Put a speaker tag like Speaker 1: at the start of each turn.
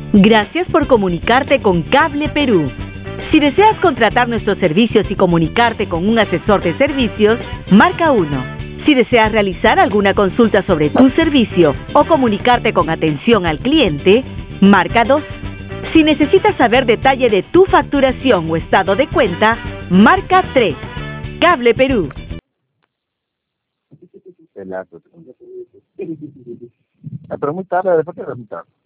Speaker 1: Gracias por comunicarte con Cable Perú. Si deseas contratar nuestros servicios y comunicarte con un asesor de servicios, marca 1. Si deseas realizar alguna consulta sobre tu servicio o comunicarte con atención al cliente, marca 2. Si necesitas saber detalle de tu facturación o estado de cuenta, marca 3. Cable Perú.
Speaker 2: Pero muy tarde, después que muy tarde.